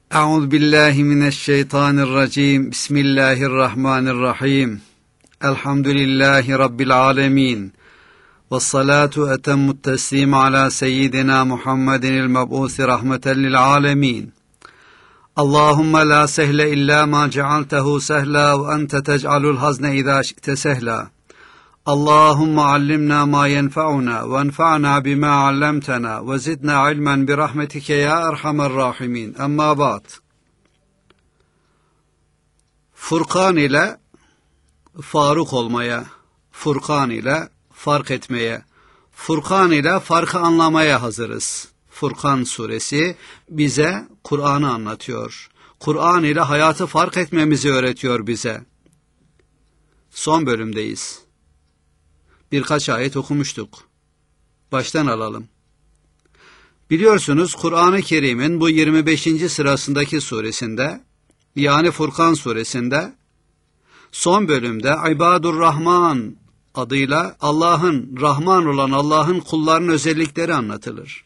Euzu billahi mineşşeytanirracim. Bismillahirrahmanirrahim. Elhamdülillahi rabbil alamin. Ves salatu etemmut teslim ala seyyidina Muhammedinil meb'ûsi rahmeten lil alamin. Allahumme la sehle illa ma cealtehu sehla ve ente tec'alul hazne izâ şi'te sehla. Allahumme allimna ma yenfa'una ve enfa'na bima allamtana ve zidna ilmen bi rahmetike ya erhamer rahimin. Amma ba'd. Furkan ile Faruk olmaya, Furkan ile fark etmeye, Furkan ile farkı anlamaya hazırız. Furkan suresi bize Kur'an'ı anlatıyor. Kur'an ile hayatı fark etmemizi öğretiyor bize. Son bölümdeyiz. Birkaç ayet okumuştuk. Baştan alalım. Biliyorsunuz Kur'an-ı Kerim'in bu 25. sırasındaki suresinde, yani Furkan suresinde, son bölümde İbadur Rahman adıyla Allah'ın, Rahman olan Allah'ın kullarının özellikleri anlatılır.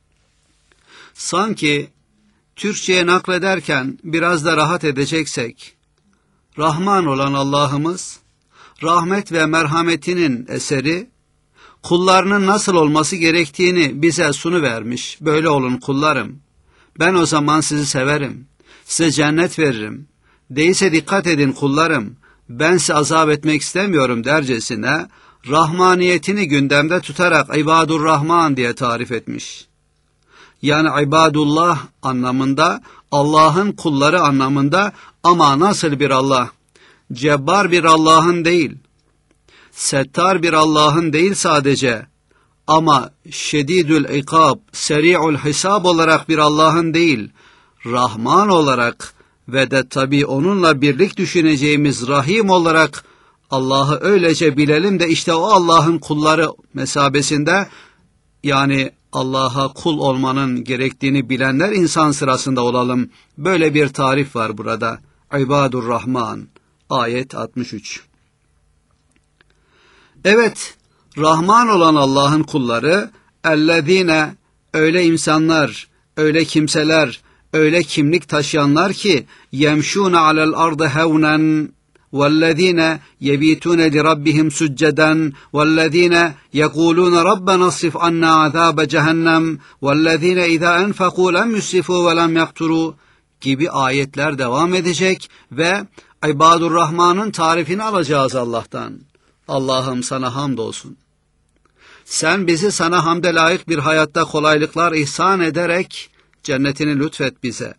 Sanki Türkçe'ye naklederken biraz da rahat edeceksek, Rahman olan Allah'ımız, rahmet ve merhametinin eseri, kullarının nasıl olması gerektiğini bize sunuvermiş. Böyle olun kullarım. Ben o zaman sizi severim. Size cennet veririm. Değilse dikkat edin kullarım. Ben sizi azap etmek istemiyorum dercesine, rahmaniyetini gündemde tutarak İbadur Rahman diye tarif etmiş. Yani ibadullah anlamında, Allah'ın kulları anlamında, ama nasıl bir Allah? Cebbar bir Allah'ın değil, settar bir Allah'ın değil sadece, ama şedidül ikab, seri'ul hisab olarak bir Allah'ın değil, Rahman olarak ve de tabi onunla birlik düşüneceğimiz Rahim olarak Allah'ı öylece bilelim de işte o Allah'ın kulları mesabesinde, yani Allah'a kul olmanın gerektiğini bilenler insan sırasında olalım. Böyle bir tarif var burada. İbadur Rahman. Ayet 63. Evet, Rahman olan Allah'ın kulları, ellezine, öyle insanlar, öyle kimseler, öyle kimlik taşıyanlar ki, yemşûne alel ardı hevnen, vellezine yebitûne li rabbihim succeden, vellezine yekulûne rabbena asrif anna azâbe cehennem, vellezine izâ enfekû lem yusrifû ve lem yakturû gibi ayetler devam edecek ve İbadur Rahman'ın tarifini alacağız Allah'tan. Allah'ım sana hamdolsun. Sen bizi sana hamde layık bir hayatta kolaylıklar ihsan ederek cennetini lütfet bize.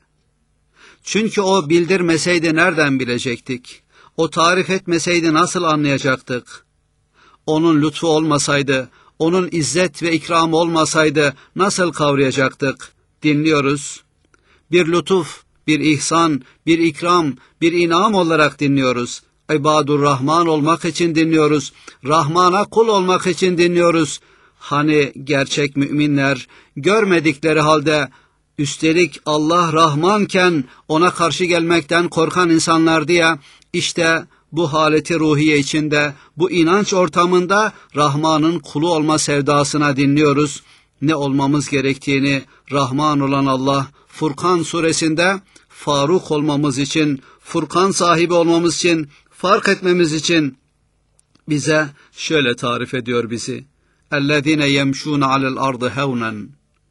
Çünkü o bildirmeseydi nereden bilecektik? O tarif etmeseydi nasıl anlayacaktık? Onun lütfu olmasaydı, onun izzet ve ikramı olmasaydı nasıl kavrayacaktık? Dinliyoruz. Bir lütuf, bir ihsan, bir ikram, bir inam olarak dinliyoruz. İbadur Rahman olmak için dinliyoruz. Rahman'a kul olmak için dinliyoruz. Hani gerçek müminler görmedikleri halde, üstelik Allah Rahmanken ona karşı gelmekten korkan insanlar diye, işte bu haleti ruhiye içinde, bu inanç ortamında Rahman'ın kulu olma sevdasına dinliyoruz. Ne olmamız gerektiğini Rahman olan Allah Furkan suresinde Faruk olmamız için, Furkan sahibi olmamız için, fark etmemiz için bize şöyle tarif ediyor bizi. اَلَّذ۪ينَ يَمْشُونَ عَلَى الْاَرْضِ هَوْنًا.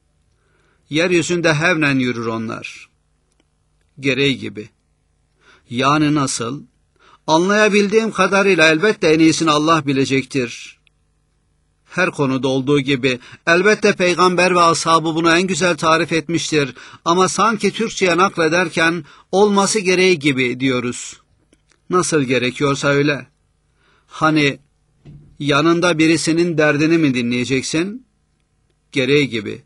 Yeryüzünde hevnen yürür onlar. Gereği gibi. Yani nasıl? Anlayabildiğim kadarıyla elbette en iyisini Allah bilecektir. Her konuda olduğu gibi elbette peygamber ve ashabı bunu en güzel tarif etmiştir. Ama sanki Türkçe'ye naklederken olması gereği gibi diyoruz. Nasıl gerekiyorsa öyle. Hani yanında birisinin derdini mi dinleyeceksin? Gereği gibi.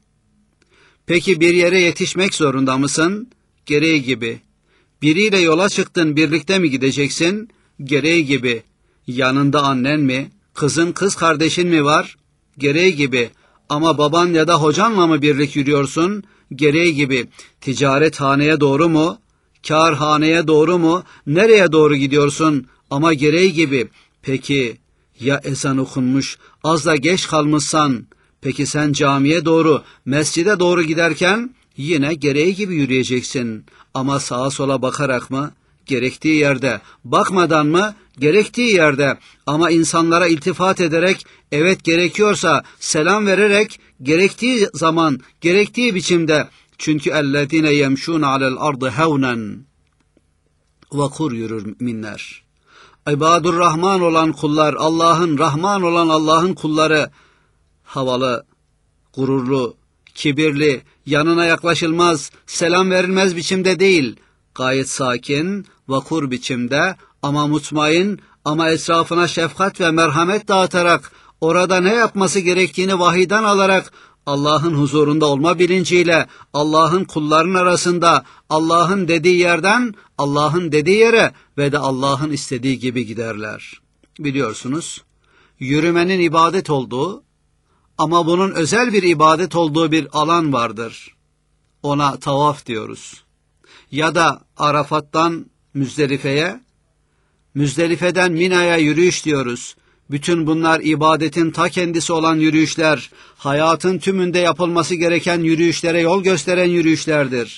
Peki bir yere yetişmek zorunda mısın? Gereği gibi. Biriyle yola çıktın, birlikte mi gideceksin? Gereği gibi. Yanında annen mi? Kızın, kız kardeşin mi var? Gereği gibi. Ama baban ya da hocanla mı birlik yürüyorsun? Gereği gibi. Ticarethaneye doğru mu? Kârhaneye doğru mu? Nereye doğru gidiyorsun? Ama gereği gibi. Peki ya ezan okunmuş, az da geç kalmışsan? Peki sen camiye doğru, mescide doğru giderken Yine gereği gibi yürüyeceksin. Ama sağa sola bakarak mı? Gerektiği yerde. Bakmadan mı? Gerektiği yerde. Ama insanlara iltifat ederek, evet gerekiyorsa selam vererek, gerektiği zaman, gerektiği biçimde. Çünkü اَلَّذ۪ينَ يَمْشُونَ عَلَى الْأَرْضِ هَوْنًا vakur yürür müminler. İbadur Rahman olan kullar, Allah'ın Rahman olan Allah'ın kulları havalı, gururlu, kibirli, yanına yaklaşılmaz, selam verilmez biçimde değil, gayet sakin, vakur biçimde ama mutmain, ama etrafına şefkat ve merhamet dağıtarak, orada ne yapması gerektiğini vahiyden alarak, Allah'ın huzurunda olma bilinciyle, Allah'ın kulların arasında, Allah'ın dediği yerden, Allah'ın dediği yere ve de Allah'ın istediği gibi giderler. Biliyorsunuz, yürümenin ibadet olduğu, ama bunun özel bir ibadet olduğu bir alan vardır. Ona tavaf diyoruz. Ya da Arafat'tan Müzdelife'ye, Müzdelife'den Mina'ya yürüyüş diyoruz. Bütün bunlar ibadetin ta kendisi olan yürüyüşler, hayatın tümünde yapılması gereken yürüyüşlere yol gösteren yürüyüşlerdir.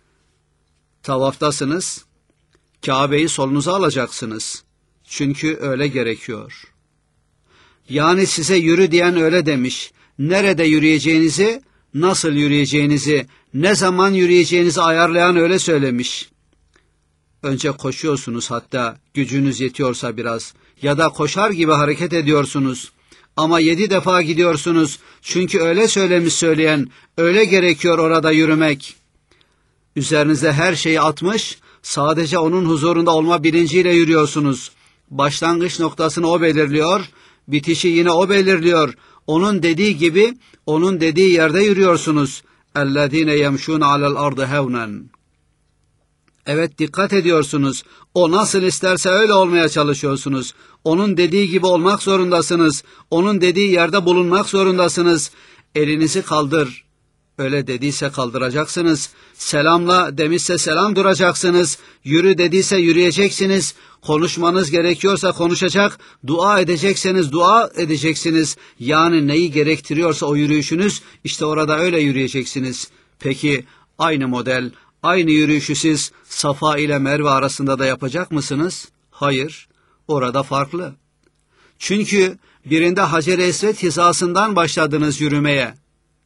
Tavaftasınız, Kabe'yi solunuza alacaksınız. Çünkü öyle gerekiyor. Yani size yürü diyen öyle demiş. Nerede yürüyeceğinizi, nasıl yürüyeceğinizi, ne zaman yürüyeceğinizi ayarlayan öyle söylemiş. Önce koşuyorsunuz, hatta gücünüz yetiyorsa biraz, ya da koşar gibi hareket ediyorsunuz. Ama 7 defa gidiyorsunuz. Çünkü öyle söylemiş söyleyen, öyle gerekiyor orada yürümek. Üzerinize her şeyi atmış, sadece onun huzurunda olma bilinciyle yürüyorsunuz. Başlangıç noktasını o belirliyor, bitişi yine o belirliyor. Onun dediği gibi, onun dediği yerde yürüyorsunuz. اَلَّذ۪ينَ يَمْشُونَ عَلَى الْأَرْضِ هَوْنًا. Evet, dikkat ediyorsunuz. O nasıl isterse öyle olmaya çalışıyorsunuz. Onun dediği gibi olmak zorundasınız. Onun dediği yerde bulunmak zorundasınız. Elinizi kaldır. Öyle dediyse kaldıracaksınız. Selamla demişse selam duracaksınız. Yürü dediyse yürüyeceksiniz. Konuşmanız gerekiyorsa konuşacak. Dua edecekseniz dua edeceksiniz. Yani neyi gerektiriyorsa o yürüyüşünüz, işte orada öyle yürüyeceksiniz. Peki aynı model, aynı yürüyüşü siz Safa ile Merve arasında da yapacak mısınız? Hayır, orada farklı. Çünkü birinde Hacer-i Esved hizasından başladınız yürümeye.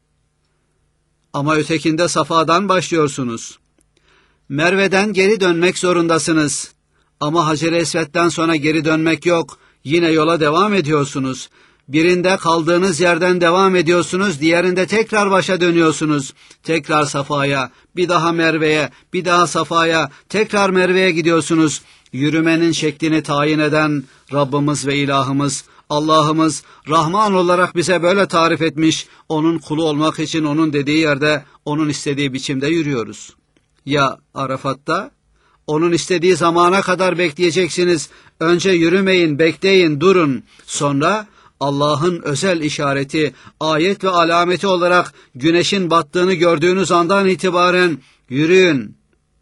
Ama ötekinde Safa'dan başlıyorsunuz. Merve'den geri dönmek zorundasınız. Ama Hacer-i Esved'den sonra geri dönmek yok. Yine yola devam ediyorsunuz. Birinde kaldığınız yerden devam ediyorsunuz, diğerinde tekrar başa dönüyorsunuz. Tekrar Safa'ya, bir daha Merve'ye, bir daha Safa'ya, tekrar Merve'ye gidiyorsunuz. Yürümenin şeklini tayin eden Rabbimiz ve ilahımız, Allah'ımız Rahman olarak bize böyle tarif etmiş. Onun kulu olmak için onun dediği yerde, onun istediği biçimde yürüyoruz. Ya Arafat'ta? Onun istediği zamana kadar bekleyeceksiniz. Önce yürümeyin, bekleyin, durun. Sonra Allah'ın özel işareti, ayet ve alameti olarak güneşin battığını gördüğünüz andan itibaren yürüyün.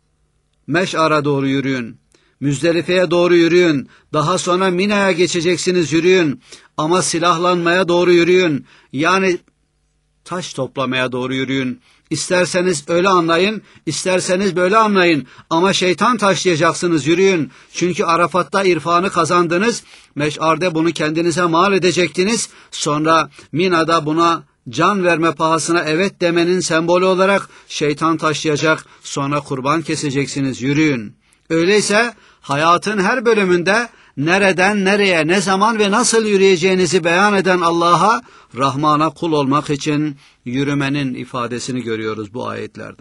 Meş'ar'a doğru yürüyün. Müzdelife'ye doğru yürüyün. Daha sonra Mina'ya geçeceksiniz, yürüyün. Ama silahlanmaya doğru yürüyün. Yani taş toplamaya doğru yürüyün. İsterseniz öyle anlayın, isterseniz böyle anlayın. Ama şeytan taşlayacaksınız, yürüyün. Çünkü Arafat'ta irfanı kazandınız. Meş'ar'da bunu kendinize mal edecektiniz. Sonra Mina'da buna can verme pahasına evet demenin sembolü olarak şeytan taşlayacak. Sonra kurban keseceksiniz, yürüyün. Öyleyse hayatın her bölümünde nereden nereye, ne zaman ve nasıl yürüyeceğinizi beyan eden Allah'a, Rahman'a kul olmak için yürümenin ifadesini görüyoruz bu ayetlerde.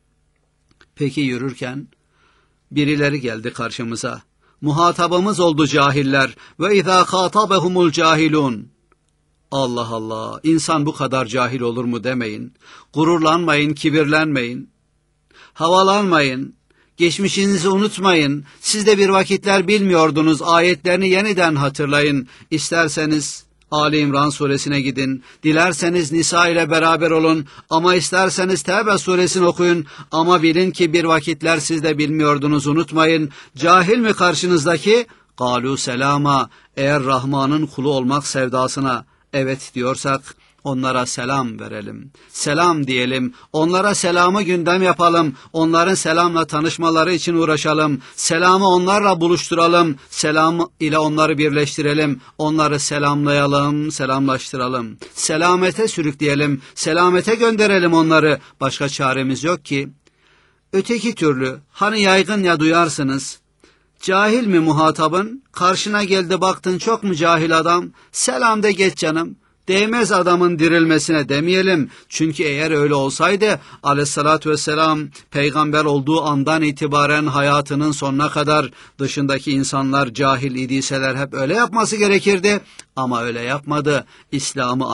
Peki yürürken birileri geldi karşımıza. Muhatabımız oldu cahiller. Ve izâ khâtabehumul cahilûn. Allah Allah, insan bu kadar cahil olur mu demeyin. Gururlanmayın, kibirlenmeyin. Havalanmayın. Geçmişinizi unutmayın. Siz de bir vakitler bilmiyordunuz. Ayetlerini yeniden hatırlayın. İsterseniz Ali İmran suresine gidin. Dilerseniz Nisa ile beraber olun. Ama isterseniz Tevbe suresini okuyun. Ama bilin ki bir vakitler siz de bilmiyordunuz. Unutmayın. Cahil mi karşınızdaki? Galu selama. Eğer Rahman'ın kulu olmak sevdasına evet diyorsak onlara selam verelim. Selam diyelim, onlara selamı gündem yapalım, onların selamla tanışmaları için uğraşalım, selamı onlarla buluşturalım, selam ile onları birleştirelim, onları selamlayalım, selamlaştıralım, selamete sürükleyelim, selamete gönderelim onları, başka çaremiz yok ki. Öteki türlü, hani yaygın ya duyarsınız, cahil mi muhatabın, karşına geldi baktın çok mu cahil adam, selam de geç canım, değmez adamın dirilmesine demeyelim. Çünkü eğer öyle olsaydı aleyhissalatü vesselam peygamber olduğu andan itibaren hayatının sonuna kadar dışındaki insanlar cahil idiyseler hep öyle yapması gerekirdi. Ama öyle yapmadı, İslam'ı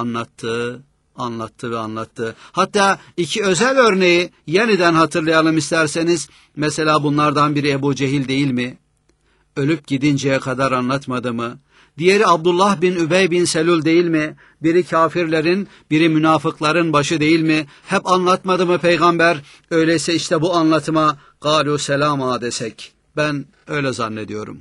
anlattı. Hatta iki özel örneği yeniden hatırlayalım isterseniz. Mesela bunlardan biri Ebu Cehil değil mi? Ölüp gidinceye kadar anlatmadı mı? Diğeri Abdullah bin Übey bin Selul değil mi? Biri kafirlerin, biri münafıkların başı değil mi? Hep anlatmadı mı peygamber? Öyleyse işte bu anlatıma "Galu selama" desek. Ben öyle zannediyorum.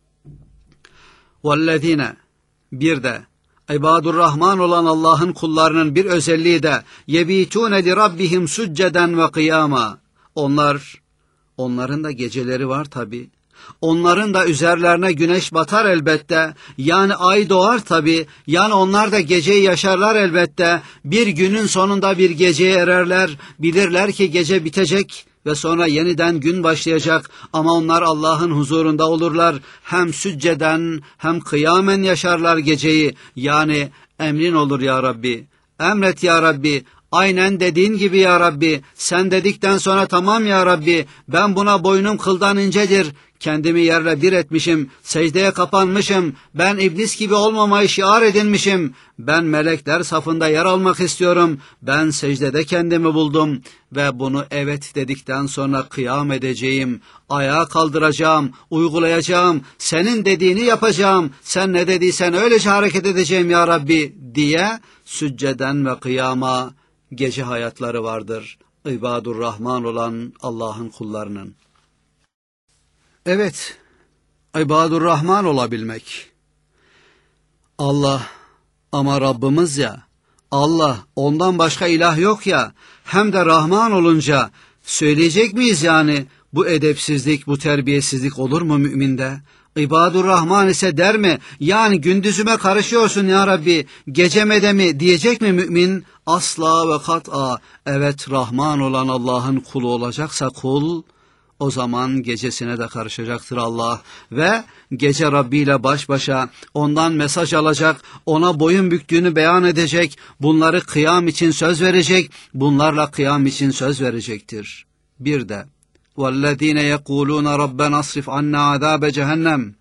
وَالَّذ۪ينَ Bir de İbadur-Rahman olan Allah'ın kullarının bir özelliği de يَب۪يتُونَ لِرَبِّهِمْ سُجَّدًا وَقِيَامًا Onların da geceleri var tabi. Onların da üzerlerine güneş batar elbette. Yani ay doğar tabi. Yani onlar da geceyi yaşarlar elbette. Bir günün sonunda bir geceye ererler. Bilirler ki gece bitecek ve sonra yeniden gün başlayacak. Ama onlar Allah'ın huzurunda olurlar. Hem sücceden hem kıyamen yaşarlar geceyi. Yani emrin olur ya Rabbi. Emret ya Rabbi. Aynen dediğin gibi ya Rabbi. Sen dedikten sonra tamam ya Rabbi. Ben buna boynum kıldan incedir. Kendimi yerle bir etmişim, secdeye kapanmışım, ben iblis gibi olmamayı şiar edinmişim, ben melekler safında yer almak istiyorum, ben secdede kendimi buldum ve bunu evet dedikten sonra kıyam edeceğim, ayağa kaldıracağım, uygulayacağım, senin dediğini yapacağım, sen ne dediysen öylece hareket edeceğim ya Rabbi diye sücceden ve kıyama gece hayatları vardır. İbadur-Rahman olan Allah'ın kullarının. Evet, İbadur-Rahman olabilmek. Allah ama Rabbimiz ya, Allah ondan başka ilah yok ya, hem de Rahman olunca söyleyecek miyiz yani bu edepsizlik, bu terbiyesizlik olur mu müminde? İbadur-Rahman ise der mi? Yani gündüzüme karışıyorsun ya Rabbi, geceme de mi diyecek mi mümin? Asla ve kat'a. Evet, Rahman olan Allah'ın kulu olacaksa kul, o zaman gecesine de karışacaktır Allah ve gece Rabbi ile baş başa ondan mesaj alacak, ona boyun büktüğünü beyan edecek, bunları kıyam için söz verecek, bunlarla kıyam için söz verecektir. Bir de وَالَّذ۪ينَ يَقُولُونَ رَبَّنَا اصْرِفْ عَنَّا عَذَابَ cehennem.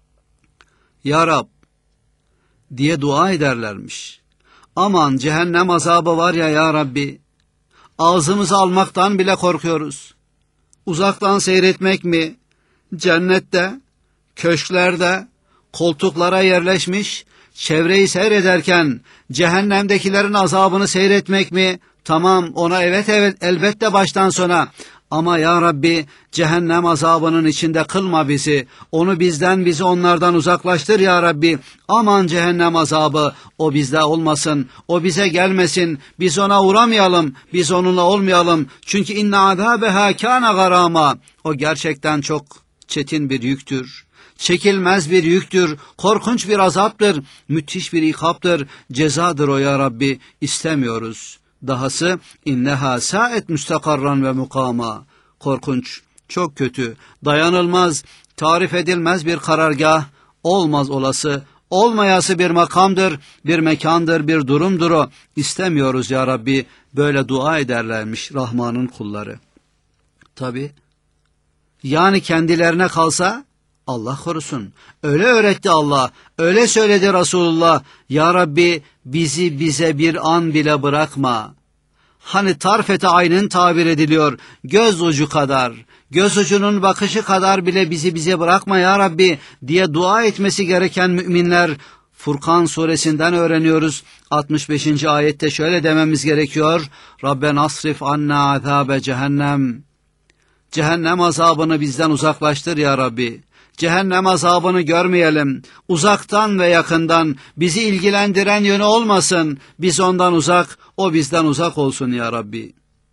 Ya Rab diye dua ederlermiş. Aman cehennem azabı var ya Rabbi, ağzımızı almaktan bile korkuyoruz. Uzaktan seyretmek mi? Cennette, köşklerde, koltuklara yerleşmiş, çevreyi seyrederken cehennemdekilerin azabını seyretmek mi? Tamam, ona evet elbette baştan sona. Ama ya Rabbi cehennem azabının içinde kılma bizi. Onu bizden, bizi onlardan uzaklaştır ya Rabbi. Aman cehennem azabı o bizde olmasın. O bize gelmesin. Biz ona uğramayalım. Biz onunla olmayalım. Çünkü inne azâbeha kâne garâma. O gerçekten çok çetin bir yüktür. Çekilmez bir yüktür. Korkunç bir azaptır. Müthiş bir ikaptır. Cezadır o ya Rabbi. İstemiyoruz. Dahası inneha sa'et müstakarran ve mukama. Korkunç, çok kötü, dayanılmaz, tarif edilmez bir karargah, olmaz olası, olmayası bir makamdır, bir mekandır, bir durumdur o. İstemiyoruz ya Rabbi, böyle dua ederlermiş Rahman'ın kulları. Tabi, yani kendilerine kalsa Allah korusun. Öyle öğretti Allah, öyle söyledi Resulullah. Ya Rabbi bize bir an bile bırakma. Hani tarfete aynen tabir ediliyor, göz ucu kadar, göz ucunun bakışı kadar bile bize bırakma ya Rabbi diye dua etmesi gereken müminler, Furkan suresinden öğreniyoruz. 65. ayette şöyle dememiz gerekiyor. Rabbena asrif anna azabe cehennem. Cehennem azabını bizden uzaklaştır ya Rabbi. cehennem azabını görmeyelim. Uzaktan ve yakından bizi ilgilendiren yönü olmasın. Biz ondan uzak, o bizden uzak olsun ya Rabbi.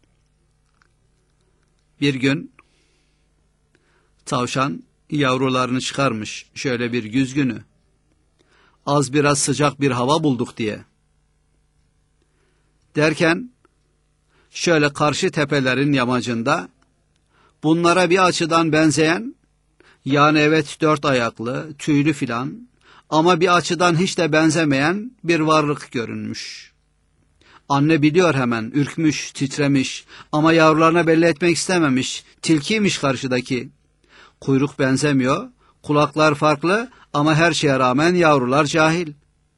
Bir gün tavşan yavrularını çıkarmış şöyle bir güz günü. Az biraz sıcak bir hava bulduk diye. Derken şöyle karşı tepelerin yamacında bunlara bir açıdan benzeyen, yani evet 4 ayaklı, tüylü filan ama bir açıdan hiç de benzemeyen bir varlık görünmüş. Anne biliyor hemen, ürkmüş, titremiş ama yavrularına belli etmek istememiş. Tilkiymiş karşıdaki. Kuyruk benzemiyor, kulaklar farklı ama her şeye rağmen yavrular cahil.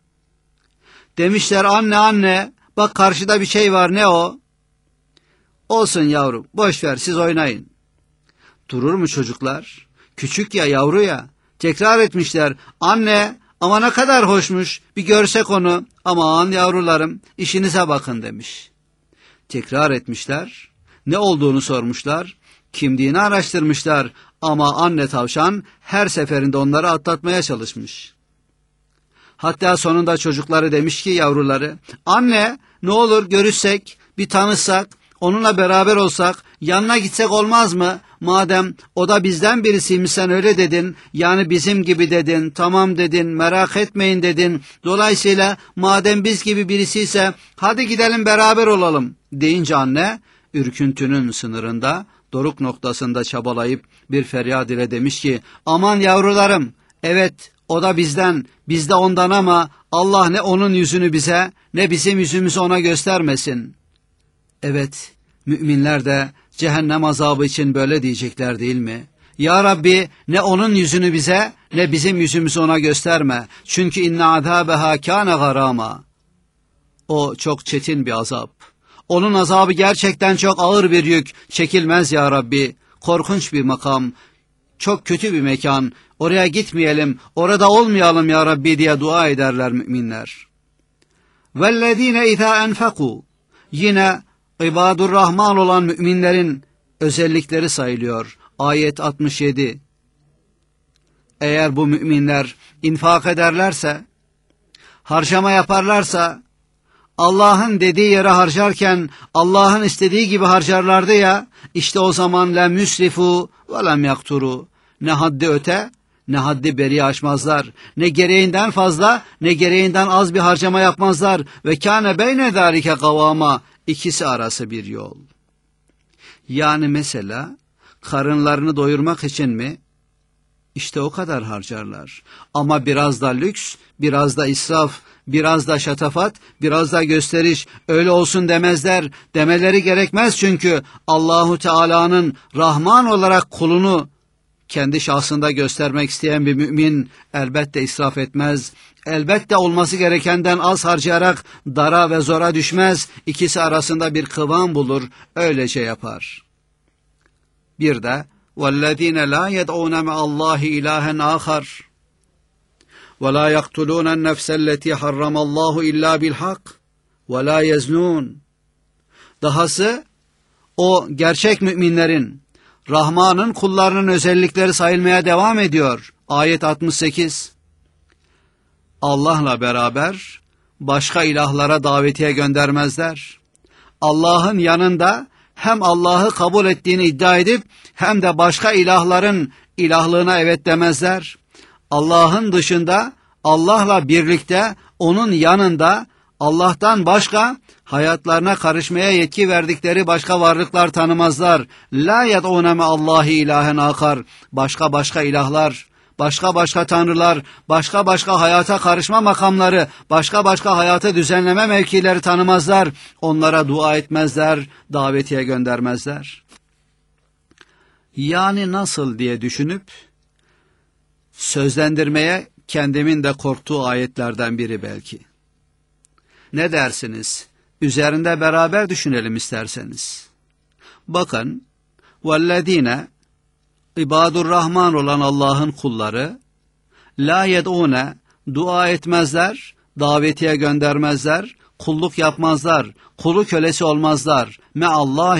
Demişler anne anne, bak karşıda bir şey var, ne o? Olsun yavrum, boş ver, siz oynayın. Durur mu çocuklar? Küçük ya, yavru ya. Tekrar etmişler. Anne, ama ne kadar hoşmuş. Bir görsek onu. Aman yavrularım, işinize bakın demiş. Tekrar etmişler. Ne olduğunu sormuşlar. Kimliğini araştırmışlar. Ama anne tavşan her seferinde onları atlatmaya çalışmış. Hatta sonunda çocukları demiş ki yavruları, anne ne olur görüşsek, bir tanışsak, onunla beraber olsak, yanına gitsek olmaz mı? Madem o da bizden birisiymiş, sen öyle dedin, yani bizim gibi dedin, tamam dedin, merak etmeyin dedin. Dolayısıyla madem biz gibi birisiyse hadi gidelim beraber olalım deyince anne ürküntünün sınırında, doruk noktasında çabalayıp bir feryat ile demiş ki aman yavrularım, evet o da bizden, biz de ondan ama Allah ne onun yüzünü bize ne bizim yüzümüzü ona göstermesin. Evet, müminler de cehennem azabı için böyle diyecekler değil mi? Ya Rabbi ne onun yüzünü bize ne bizim yüzümüzü ona gösterme. Çünkü inne azâbeha kâne garâma. O çok çetin bir azap. Onun azabı gerçekten çok ağır bir yük. Çekilmez ya Rabbi. Korkunç bir makam. Çok kötü bir mekan. Oraya gitmeyelim, orada olmayalım ya Rabbi diye dua ederler müminler. وَالَّذ۪ينَ اِذَا اَنْفَقُوا. Yine İbadur Rahman olan müminlerin özellikleri sayılıyor. Ayet 67. Eğer bu müminler infak ederlerse, harcama yaparlarsa, Allah'ın dediği yere harcarken Allah'ın istediği gibi harcarlardı ya, işte o zaman lem yusrifu ve lem yakturu. Ne haddi öte, ne haddi beri aşmazlar. Ne gereğinden fazla, ne gereğinden az bir harcama yapmazlar. Ve kâne beyne zâlike kavâma. İkisi arası bir yol. Yani mesela karınlarını doyurmak için mi? İşte o kadar harcarlar. Ama biraz da lüks, biraz da israf, biraz da şatafat, biraz da gösteriş, öyle olsun demezler. Demeleri gerekmez çünkü Allahu Teala'nın Rahman olarak kulunu kendi şahsında göstermek isteyen bir mümin elbette israf etmez. Elbette olması gerekenden az harcayarak dara ve zora düşmez. İkisi arasında bir kıvam bulur. Öylece yapar. Bir de وَالَّذ۪ينَ لَا يَدْعُونَ مَعَ اللّٰهِ اِلٰهًا آخَرٍ وَلَا يَقْتُلُونَ النَّفْسَ الَّتِي حَرَّمَ اللّٰهُ اِلَّا بِالْحَقِّ وَلَا يَزْنُونَ. Dahası o gerçek müminlerin, Rahman'ın kullarının özellikleri sayılmaya devam ediyor. Ayet 68. Allah'la beraber başka ilahlara davetiye göndermezler. Allah'ın yanında hem Allah'ı kabul ettiğini iddia edip hem de başka ilahların ilahlığına evet demezler. Allah'ın dışında, Allah'la birlikte, onun yanında Allah'tan başka hayatlarına karışmaya yetki verdikleri başka varlıklar tanımazlar. La yed'ûne me'allâhi ilâhen âkar. Başka ilahlar, başka tanrılar, başka hayata karışma makamları, başka hayatı düzenleme mevkileri tanımazlar. Onlara dua etmezler, davetiye göndermezler. Yani nasıl diye düşünüp sözlendirmeye kendimin de korktuğu ayetlerden biri belki. Ne dersiniz? Üzerinde beraber düşünelim isterseniz. Bakın, وَالَّذ۪ينَ İbadur Rahman olan Allah'ın kulları, la yed'ûne, dua etmezler, davetiye göndermezler, kulluk yapmazlar, kulu kölesi olmazlar. Meallahi,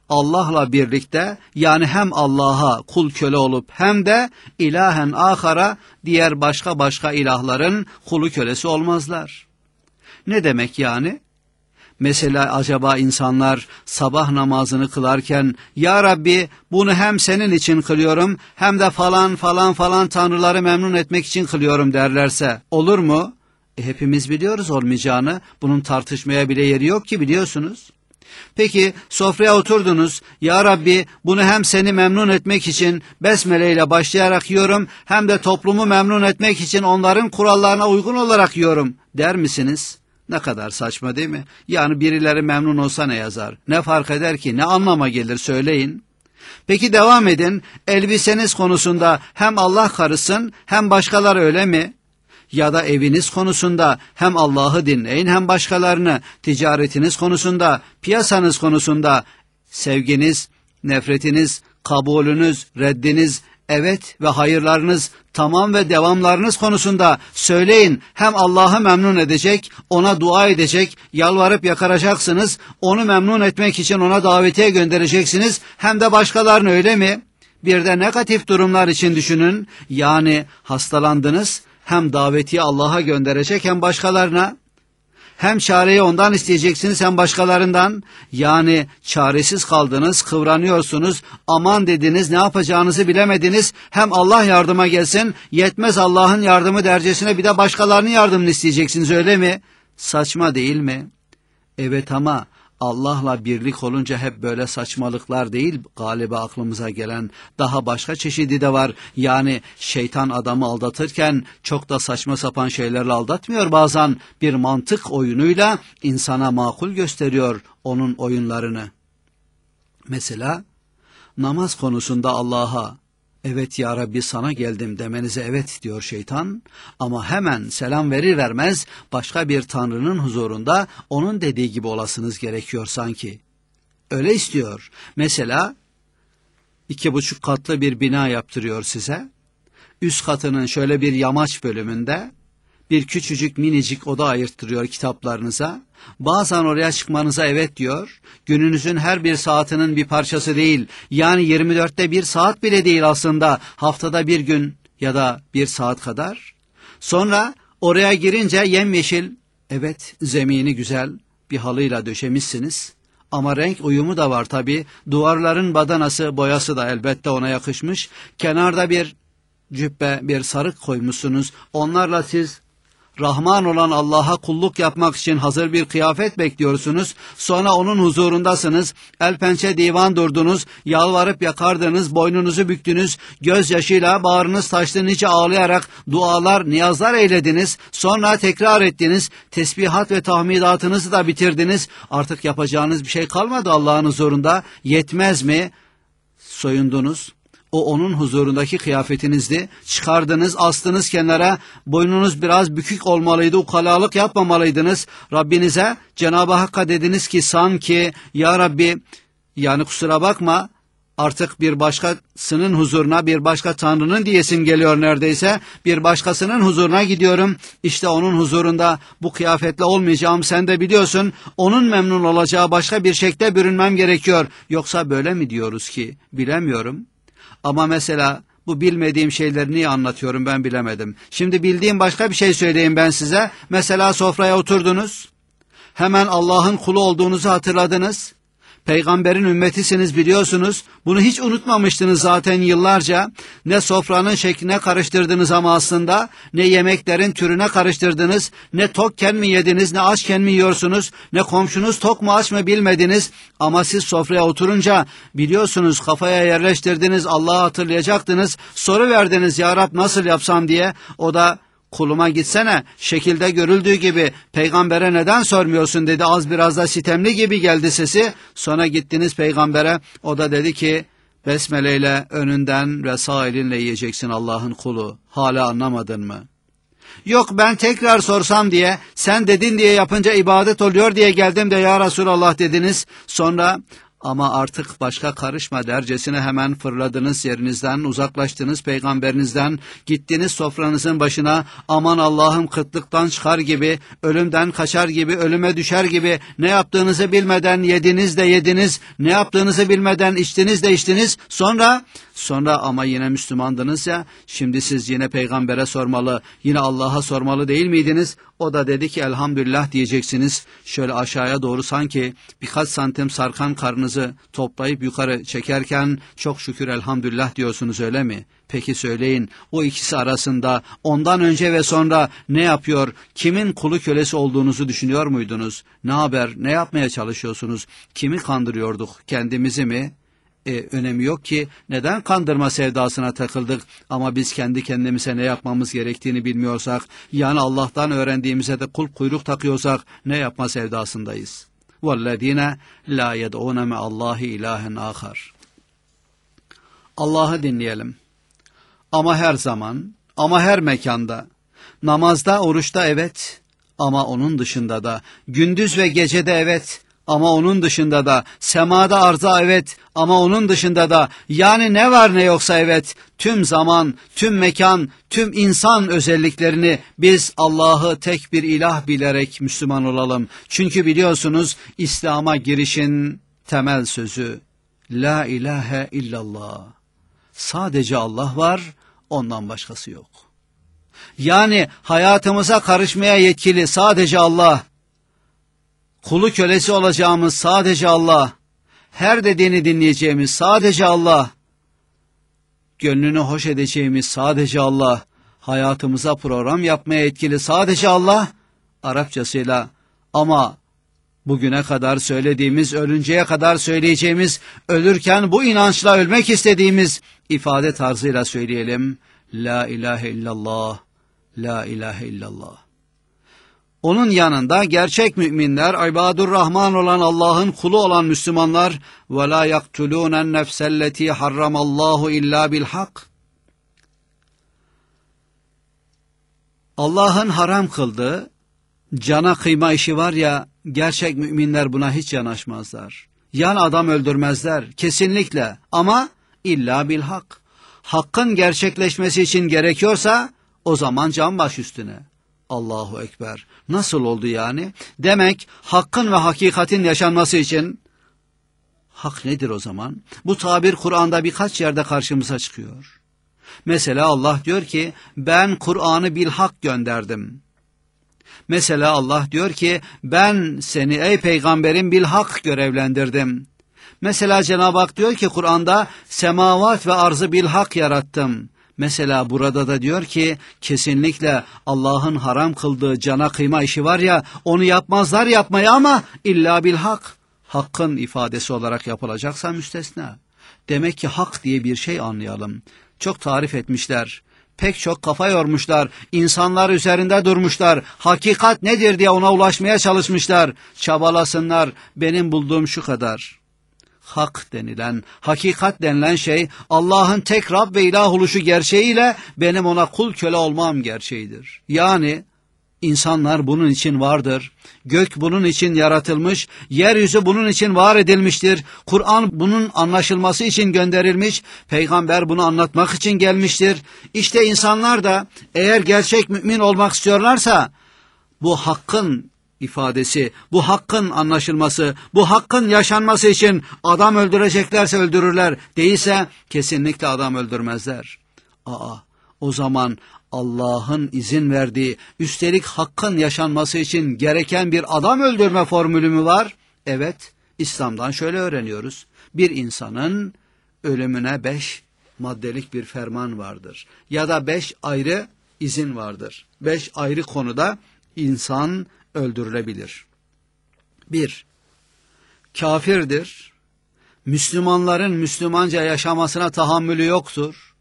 Allah'la birlikte, yani hem Allah'a kul köle olup hem de ilahen ahara, diğer başka ilahların kulu kölesi olmazlar. Ne demek yani? Mesela acaba insanlar sabah namazını kılarken ya Rabbi bunu hem senin için kılıyorum hem de falan tanrıları memnun etmek için kılıyorum derlerse olur mu? Hepimiz biliyoruz olmayacağını. Bunun tartışmaya bile yeri yok ki, biliyorsunuz. Peki sofraya oturdunuz. Ya Rabbi bunu hem seni memnun etmek için besmele ile başlayarak yiyorum hem de toplumu memnun etmek için onların kurallarına uygun olarak yiyorum der misiniz? Ne kadar saçma değil mi? Yani birileri memnun olsa ne yazar? Ne fark eder ki? Ne anlama gelir söyleyin. Peki devam edin. Elbiseniz konusunda hem Allah karısın hem başkaları, öyle mi? Ya da eviniz konusunda hem Allah'ı dinleyin hem başkalarını, ticaretiniz konusunda, piyasanız konusunda, sevginiz, nefretiniz, kabulünüz, reddiniz, evet ve hayırlarınız, tamam ve devamlarınız konusunda söyleyin. Hem Allah'ı memnun edecek, ona dua edecek, yalvarıp yakaracaksınız, onu memnun etmek için ona davetiye göndereceksiniz, hem de başkalarını, öyle mi? Bir de negatif durumlar için düşünün, yani hastalandınız, hem davetiye Allah'a gönderecek hem başkalarına, hem çareyi ondan isteyeceksiniz hem başkalarından. Yani çaresiz kaldınız, kıvranıyorsunuz, aman dediniz, ne yapacağınızı bilemediniz, hem Allah yardıma gelsin, yetmez Allah'ın yardımı dercesine bir de başkalarının yardımını isteyeceksiniz, öyle mi? Saçma değil mi? Evet, ama Allah'la birlik olunca hep böyle saçmalıklar değil galiba aklımıza gelen, daha başka çeşidi de var. Yani şeytan adamı aldatırken çok da saçma sapan şeylerle aldatmıyor, bazen bir mantık oyunuyla insana makul gösteriyor onun oyunlarını. Mesela namaz konusunda Allah'a evet ya Rabbi sana geldim demenize evet diyor şeytan, ama hemen selam verir vermez başka bir tanrının huzurunda onun dediği gibi olasınız gerekiyor sanki. Öyle istiyor. Mesela 2,5 katlı bir bina yaptırıyor size. Üst katının şöyle bir yamaç bölümünde bir küçücük minicik oda ayırttırıyor kitaplarınıza. Bazen oraya çıkmanıza evet diyor. Gününüzün her bir saatinin bir parçası değil. Yani 24'te bir saat bile değil aslında. Haftada bir gün ya da bir saat kadar. Sonra oraya girince yemyeşil, evet zemini güzel bir halıyla döşemişsiniz. Ama renk uyumu da var tabii. Duvarların badanası, boyası da elbette ona yakışmış. Kenarda bir cübbe, bir sarık koymuşsunuz. Onlarla siz Rahman olan Allah'a kulluk yapmak için hazır bir kıyafet bekliyorsunuz. Sonra onun huzurundasınız. El pençe divan durdunuz. Yalvarıp yakardınız. Boynunuzu büktünüz. Gözyaşıyla bağrınız taştı. Nice ağlayarak dualar, niyazlar eylediniz. Sonra tekrar ettiniz. Tesbihat ve tahmidatınızı da bitirdiniz. Artık yapacağınız bir şey kalmadı Allah'ın huzurunda. Yetmez mi? Soyundunuz. O onun huzurundaki kıyafetinizdi. Çıkardınız, astınız kenara. Boynunuz biraz bükük olmalıydı. Ukalalık yapmamalıydınız. Rabbinize, Cenab-ı Hakk'a dediniz ki sanki ya Rabbi, yani kusura bakma, artık bir başkasının huzuruna, bir başka tanrının diyesim geliyor neredeyse. Bir başkasının huzuruna gidiyorum. İşte onun huzurunda bu kıyafetle olmayacağım, sen de biliyorsun. Onun memnun olacağı başka bir şekilde bürünmem gerekiyor. Yoksa böyle mi diyoruz ki? Bilemiyorum. Ama mesela bu bilmediğim şeyleri niye anlatıyorum ben bilemedim. Şimdi bildiğim başka bir şey söyleyeyim ben size. Mesela sofraya oturdunuz. Hemen Allah'ın kulu olduğunuzu hatırladınız. Peygamberin ümmetisiniz biliyorsunuz. Bunu hiç unutmamıştınız zaten yıllarca. Ne sofranın şekline karıştırdınız ama aslında, ne yemeklerin türüne karıştırdınız, ne tokken mi yediniz, ne açken mi yiyorsunuz, ne komşunuz tok mu aç mı bilmediniz. Ama siz sofraya oturunca biliyorsunuz, kafaya yerleştirdiniz, Allah'ı hatırlayacaktınız. Soru verdiniz ya Rab nasıl yapsam diye. O da kuluma gitsene, şekilde görüldüğü gibi peygambere neden sormuyorsun dedi. Az biraz da sitemli gibi geldi sesi. Sonra gittiniz peygambere, o da dedi ki besmele ile önünden ve sağ elinle yiyeceksin Allah'ın kulu. Hala anlamadın mı? Yok ben tekrar sorsam diye, sen dedin diye yapınca ibadet oluyor diye geldim de ya Resulallah dediniz. Sonra Ama artık başka karışma dercesine hemen fırladınız yerinizden, uzaklaştınız peygamberinizden, gittiniz sofranızın başına, aman Allah'ım kıtlıktan çıkar gibi, ölümden kaçar gibi, ölüme düşer gibi, ne yaptığınızı bilmeden yediniz de yediniz, ne yaptığınızı bilmeden içtiniz de içtiniz, sonra ama yine Müslümandınız ya, şimdi siz yine peygambere sormalı, yine Allah'a sormalı değil miydiniz? O da dedi ki elhamdülillah diyeceksiniz. Şöyle aşağıya doğru sanki birkaç santim sarkan karnınızı toplayıp yukarı çekerken çok şükür elhamdülillah diyorsunuz, öyle mi? Peki söyleyin, o ikisi arasında ondan önce ve sonra ne yapıyor, kimin kulu kölesi olduğunuzu düşünüyor muydunuz? Ne haber, ne yapmaya çalışıyorsunuz? Kimi kandırıyorduk, kendimizi mi? Önemi yok ki, neden kandırma sevdasına takıldık ama biz kendi kendimize ne yapmamız gerektiğini bilmiyorsak, yani Allah'tan öğrendiğimize de kul kuyruk takıyorsak ne yapma sevdasındayız? وَالَّذ۪ينَ لَا يَدْعُونَ مَا اللّٰهِ اِلٰهًا آخَرٍ. Allah'ı dinleyelim. Ama her zaman, ama her mekanda, namazda, oruçta evet, ama onun dışında da, gündüz ve gecede evet, ama onun dışında da, semada arza evet, ama onun dışında da, yani ne var ne yoksa evet, tüm zaman, tüm mekan, tüm insan özelliklerini biz Allah'ı tek bir ilah bilerek Müslüman olalım. Çünkü biliyorsunuz İslam'a girişin temel sözü, La ilahe illallah. Sadece Allah var, ondan başkası yok. Yani hayatımıza karışmaya yetkili sadece Allah. Kulu kölesi olacağımız sadece Allah. Her dediğini dinleyeceğimiz sadece Allah. Gönlünü hoş edeceğimiz sadece Allah. Hayatımıza program yapmaya etkili sadece Allah. Arapçasıyla ama bugüne kadar söylediğimiz, ölünceye kadar söyleyeceğimiz, ölürken bu inançla ölmek istediğimiz ifade tarzıyla söyleyelim. La ilahe illallah, la ilahe illallah. Onun yanında gerçek müminler, ibadur rahman olan Allah'ın kulu olan Müslümanlar ve la yaktulûnen nefselleti harramallahu illa bil hak. Allah'ın haram kıldığı cana kıyma işi var ya, gerçek müminler buna hiç yanaşmazlar. Yani adam öldürmezler kesinlikle, ama illa bil hak. Hakkın gerçekleşmesi için gerekiyorsa o zaman can baş üstüne. Allahu Ekber. Nasıl oldu yani? Demek hakkın ve hakikatin yaşanması için hak nedir o zaman? Bu tabir Kur'an'da birkaç yerde karşımıza çıkıyor. Mesela Allah diyor ki ben Kur'an'ı bil hak gönderdim. Mesela Allah diyor ki ben seni ey peygamberim bil hak görevlendirdim. Mesela Cenab-ı Hak diyor ki Kur'an'da semavat ve arzı bil hak yarattım. Mesela burada da diyor ki kesinlikle Allah'ın haram kıldığı cana kıyma işi var ya, onu yapmazlar yapmaya ama illa bil hak. Hakkın ifadesi olarak yapılacaksa müstesna. Demek ki hak diye bir şey anlayalım. Çok tarif etmişler. Pek çok kafa yormuşlar. İnsanlar üzerinde durmuşlar. Hakikat nedir diye ona ulaşmaya çalışmışlar. Çabalasınlar. Benim bulduğum şu kadar. Hak denilen, hakikat denilen şey Allah'ın tek Rab ve ilah oluşu gerçeğiyle benim ona kul köle olmam gerçeğidir. Yani insanlar bunun için vardır. Gök bunun için yaratılmış, yeryüzü bunun için var edilmiştir. Kur'an bunun anlaşılması için gönderilmiş, peygamber bunu anlatmak için gelmiştir. İşte insanlar da eğer gerçek mümin olmak istiyorlarsa bu hakkın ifadesi, bu hakkın anlaşılması, bu hakkın yaşanması için adam öldüreceklerse öldürürler, değilse kesinlikle adam öldürmezler. O zaman Allah'ın izin verdiği, üstelik hakkın yaşanması için gereken bir adam öldürme formülü mü var? Evet, İslam'dan şöyle öğreniyoruz. Bir insanın ölümüne 5 maddelik bir ferman vardır. Ya da 5 ayrı izin vardır. 5 ayrı konuda insan öldürülebilir. 1. Kafirdir. Müslümanların Müslümanca yaşamasına tahammülü yoktur.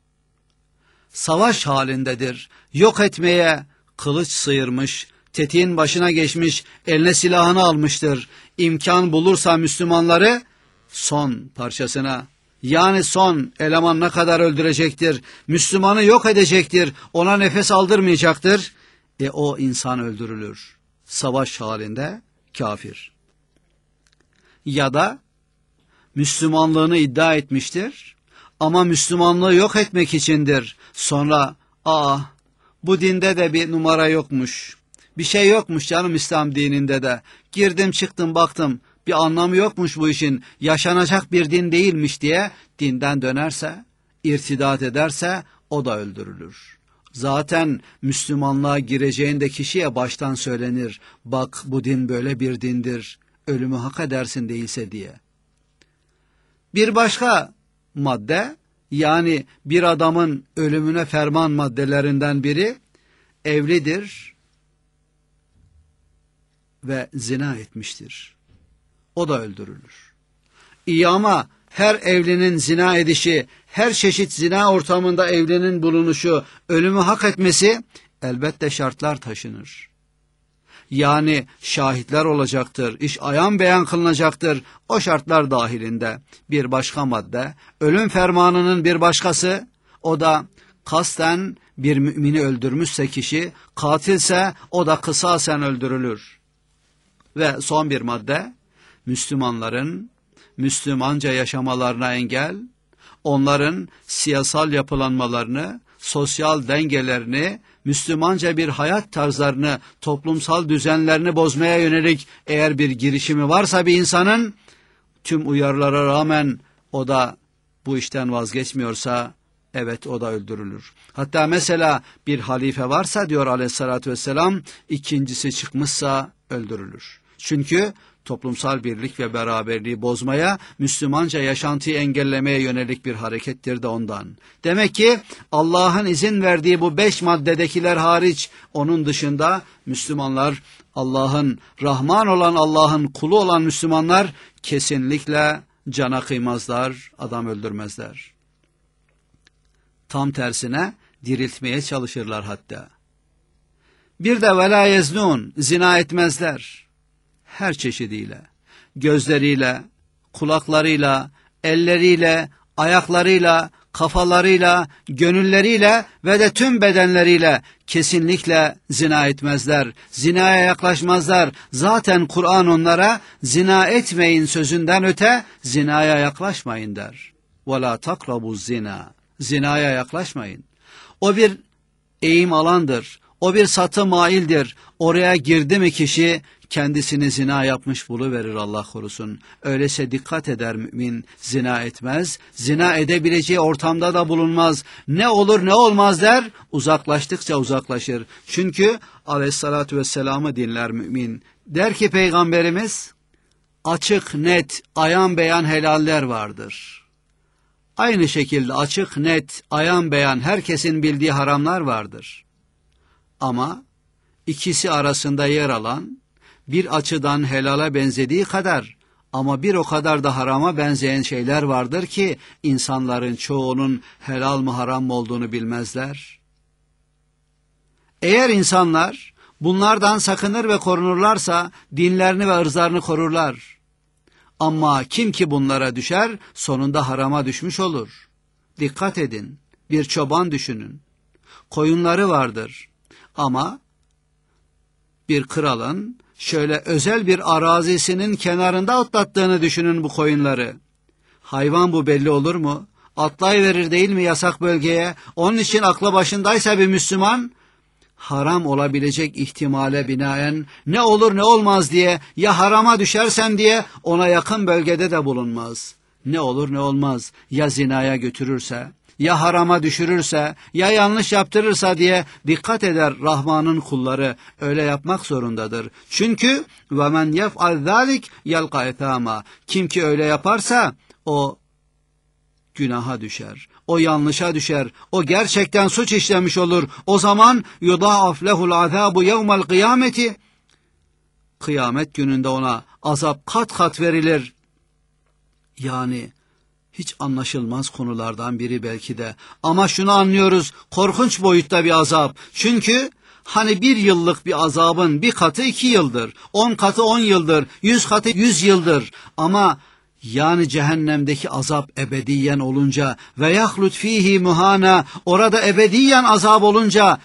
Savaş halindedir. Yok etmeye kılıç sıyırmış, tetiğin başına geçmiş, eline silahını almıştır. İmkan bulursa Müslümanları son parçasına, yani son elemanına kadar öldürecektir. Müslümanı yok edecektir. Ona nefes aldırmayacaktır. O insan öldürülür. Savaş halinde kafir. Ya da Müslümanlığını iddia etmiştir ama Müslümanlığı yok etmek içindir. Sonra bu dinde de bir numara yokmuş. Bir şey yokmuş canım İslam dininde de. Girdim çıktım baktım bir anlamı yokmuş bu işin. Yaşanacak bir din değilmiş diye dinden dönerse, irtidat ederse o da öldürülür. Zaten Müslümanlığa gireceğinde kişiye baştan söylenir. Bak bu din böyle bir dindir. Ölümü hak edersin değilse diye. Bir başka madde, yani bir adamın ölümüne ferman maddelerinden biri, evlidir ve zina etmiştir. O da öldürülür. İyi ama her evlinin zina edişi, her çeşit zina ortamında evlinin bulunuşu, ölümü hak etmesi elbette şartlar taşınır. Yani şahitler olacaktır, iş ayan beyan kılınacaktır. O şartlar dahilinde bir başka madde, ölüm fermanının bir başkası, o da kasten bir mümini öldürmüşse kişi, katilse o da kısasen öldürülür. Ve son bir madde, Müslümanların Müslümanca yaşamalarına engel, onların siyasal yapılanmalarını, sosyal dengelerini, Müslümanca bir hayat tarzlarını, toplumsal düzenlerini bozmaya yönelik eğer bir girişimi varsa bir insanın, tüm uyarılara rağmen o da bu işten vazgeçmiyorsa, evet o da öldürülür. Hatta mesela bir halife varsa diyor aleyhissalatü vesselam, ikincisi çıkmışsa öldürülür. Çünkü toplumsal birlik ve beraberliği bozmaya, Müslümanca yaşantıyı engellemeye yönelik bir harekettir de ondan. Demek ki Allah'ın izin verdiği bu 5 maddedekiler hariç, onun dışında Müslümanlar, Allah'ın, Rahman olan Allah'ın kulu olan Müslümanlar kesinlikle cana kıymazlar, adam öldürmezler. Tam tersine diriltmeye çalışırlar hatta. Bir de velâ yeznûn, zina etmezler. Her çeşidiyle, gözleriyle, kulaklarıyla, elleriyle, ayaklarıyla, kafalarıyla, gönülleriyle ve de tüm bedenleriyle kesinlikle zina etmezler, zinaya yaklaşmazlar. Zaten Kur'an onlara zina etmeyin sözünden öte zinaya yaklaşmayın der. وَلَا تَقْرَبُوا zina. Zinaya yaklaşmayın. O bir eğim alandır, o bir satı maildir. Oraya girdi mi kişi kendisini zina yapmış buluverir, Allah korusun. Öyleyse dikkat eder mümin, zina etmez, zina edebileceği ortamda da bulunmaz. Ne olur ne olmaz der, uzaklaştıkça uzaklaşır. Çünkü aleyhissalatü vesselam'ı dinler mümin. Der ki Peygamberimiz, açık, net, ayan beyan helaller vardır. Aynı şekilde açık, net, ayan beyan herkesin bildiği haramlar vardır. Ama ikisi arasında yer alan, bir açıdan helala benzediği kadar ama bir o kadar da harama benzeyen şeyler vardır ki insanların çoğunun helal mı haram mı olduğunu bilmezler. Eğer insanlar bunlardan sakınır ve korunurlarsa dinlerini ve ırzlarını korurlar. Ama kim ki bunlara düşer sonunda harama düşmüş olur. Dikkat edin, bir çoban düşünün. Koyunları vardır ama bir kralın şöyle özel bir arazisinin kenarında otlattığını düşünün bu koyunları. Hayvan bu belli olur mu? Atlayıverir değil mi yasak bölgeye? Onun için aklı başındaysa bir Müslüman, haram olabilecek ihtimale binaen ne olur ne olmaz diye, ya harama düşersem diye ona yakın bölgede de bulunmaz. Ne olur ne olmaz, ya zinaya götürürse, ya harama düşürürse, ya yanlış yaptırırsa diye dikkat eder Rahman'ın kulları. Öyle yapmak zorundadır. Çünkü وَمَنْ يَفْعَلْ ذَٰلِكَ يَلْقَ اَثَامًا. Kim ki öyle yaparsa o günaha düşer, o yanlışa düşer, o gerçekten suç işlemiş olur. O zaman يُضَاعَفْ لَهُ الْعَذَابُ يَوْمَ الْقِيَامَةِ. Kıyamet gününde ona azap kat kat verilir. Yani hiç anlaşılmaz konulardan biri belki de. Ama şunu anlıyoruz, korkunç boyutta bir azap. Çünkü hani 1 yıllık bir azabın bir katı 2 yıldır, 10 katı 10 yıldır, 100 katı 100 yıldır. Ama yani cehennemdeki azap ebediyen olunca ve yahlut fihi muhana, orada ebediyen azap olunca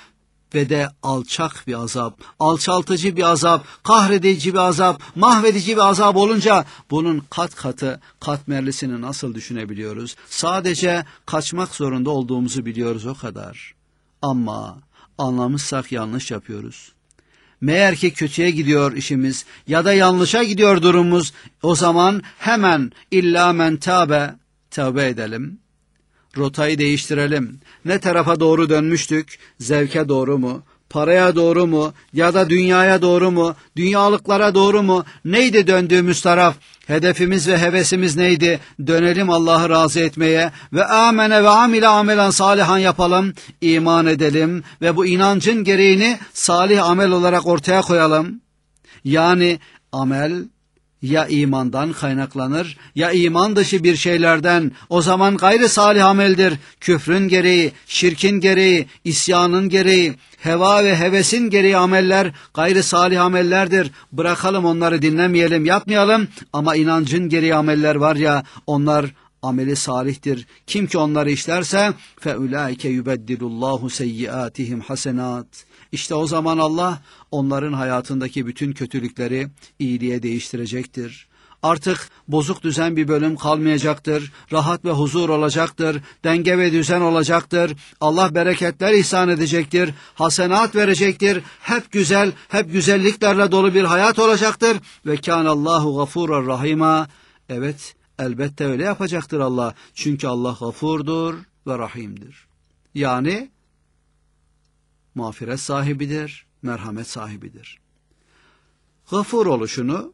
ve de alçak bir azap, alçaltıcı bir azap, kahredici bir azap, mahvedici bir azap olunca bunun kat katı katmerlisini nasıl düşünebiliyoruz? Sadece kaçmak zorunda olduğumuzu biliyoruz, o kadar. Ama anlamışsak yanlış yapıyoruz. Meğer ki kötüye gidiyor işimiz ya da yanlışa gidiyor durumumuz, o zaman hemen illa men tâbe, tövbe edelim. Rotayı değiştirelim. Ne tarafa doğru dönmüştük? Zevke doğru mu? Paraya doğru mu? Ya da dünyaya doğru mu? Dünyalıklara doğru mu? Neydi döndüğümüz taraf? Hedefimiz ve hevesimiz neydi? Dönelim Allah'ı razı etmeye ve amene ve amile amelen salihan yapalım. İman edelim ve bu inancın gereğini salih amel olarak ortaya koyalım. Yani amel ya imandan kaynaklanır ya iman dışı bir şeylerden, o zaman gayri salih ameldir. Küfrün gereği, şirkin gereği, isyanın gereği, heva ve hevesin gereği ameller gayri salih amellerdir. Bırakalım onları, dinlemeyelim, yapmayalım, ama inancın gereği ameller var ya, onlar ameli salihtir. Kim ki onları işlerse feulaike yubeddilullahu seyyiatihim hasenat. İşte o zaman Allah onların hayatındaki bütün kötülükleri iyiliğe değiştirecektir. Artık bozuk düzen bir bölüm kalmayacaktır. Rahat ve huzur olacaktır. Denge ve düzen olacaktır. Allah bereketler ihsan edecektir. Hasenat verecektir. Hep güzel, hep güzelliklerle dolu bir hayat olacaktır. Ve kânallâhu gafûran rahîmâ. Evet, elbette öyle yapacaktır Allah. Çünkü Allah gafurdur ve rahimdir. Yani mağfiret sahibidir, merhamet sahibidir. Gafur oluşunu